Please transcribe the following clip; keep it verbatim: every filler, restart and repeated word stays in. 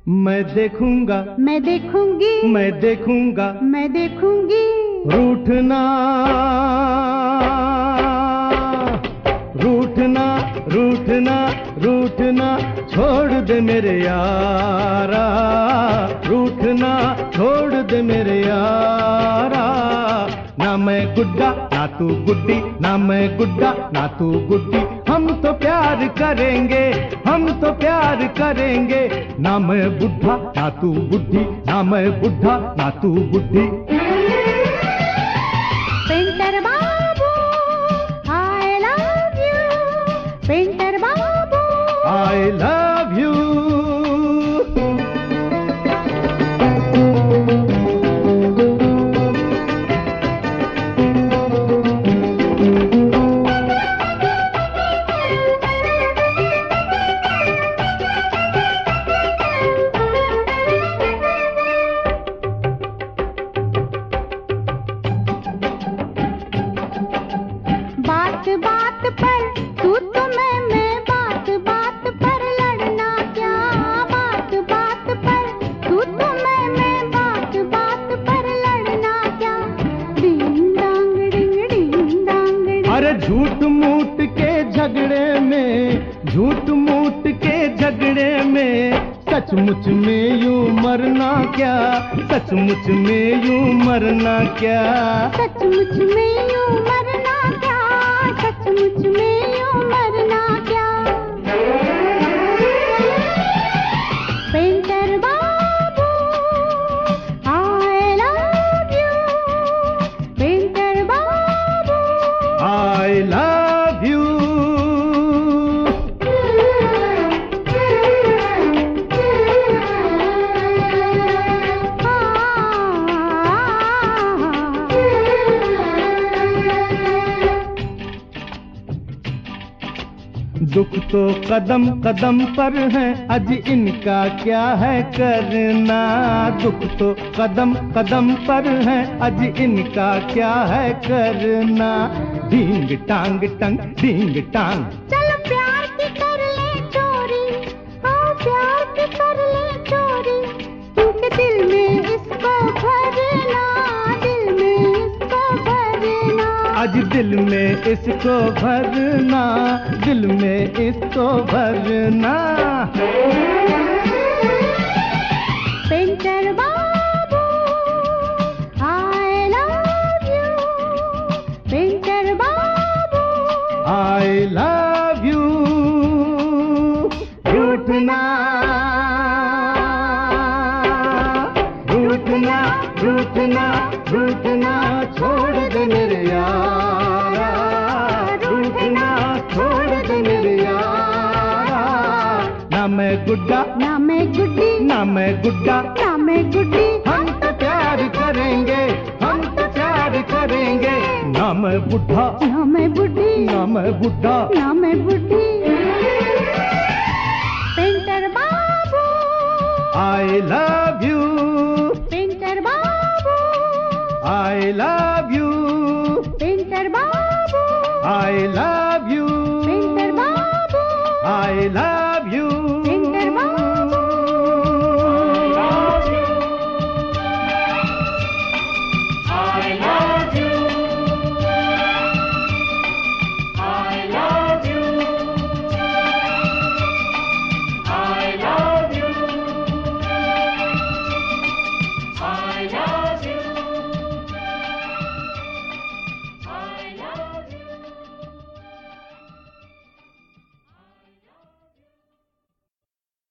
मैं देखूंगा, मैं देखूंगी, मैं देखूंगा, मैं देखूंगी। रूठना रूठना रूठना रूठना छोड़ दे मेरे यारा, रूठना छोड़ दे मेरे यारा। ना मैं गुड्डा ना तू गुड्डी, ना मैं गुड्डा ना तू गुड्डी, हम तो प्यार करेंगे, हम तो प्यार करेंगे। ना मैं बुढ़ा ना तू बुढ़ी, ना मैं बुढ़ा ना तू बुढ़ी। पेंटर बाबू आई लव यू, पेंटर बाबू आई लव यू। बात बात पर तू तो मैं मैं, बात बात पर लड़ना क्या। बात बात पर तू तो मैं मैं, बात बात पर लड़ना क्या। डिंग डांग डिंग डिंग डांग डिंग। अरे झूठ मूठ के झगड़े में, झूठ मूठ के झगड़े में, सचमुच में यूं मरना क्या, सचमुच में यूं मरना क्या। सचमुच में यूं मरना क्या, सचमुच में यूं मरना क्या। पेंटर बाबू आई लव यू, पेंटर बाबू आई लव यू। दुख तो कदम कदम पर है, अज इनका क्या है करना। दुख तो कदम कदम पर है, अज इनका क्या है करना। ढींग टांग टंग ढींग टांग। चलो प्यार की कर ले चोरी, हाँ प्यार की कर ले चोरी। क्योंकि दिल में इसको भरना, दिल में इसको भरना। आज दिल में इसको भरना, दिल में इसको भरना। पेंटर बाबू आई लव यू, पेंटर बाबू आई लव यू। रूठना रूठना रूठना रूठना छोड़ दे मेरे यारा, रूठना छोड़ दे मेरे यारा। ना मैं गुड्डा ना मैं गुड्डी, ना मैं गुड्डा, ना मैं गुड्डी। हम तो प्यार करेंगे, हम तो प्यार करेंगे। ना मैं बुढ़ा ना मैं बुड्ढी, ना मैं बुढ़ा, ना मैं बुड्ढी। पेंटर बाबू आई लव यू, पेंटर बाबू आई लव यू, पेंटर बाबू आई लव यू, पेंटर बाबू आई लव